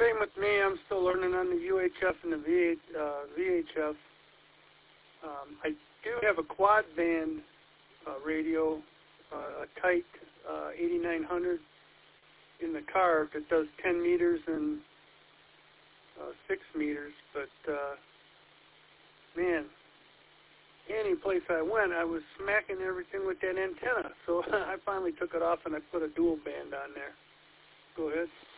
same with me. I'm still learning on the UHF and the VHF. I do have a quad band radio, a Kite 8900 in the car that does 10 meters and 6 meters. But, man, any place I went, I was smacking everything with that antenna. So I finally took it off and I put a dual band on there. Go ahead.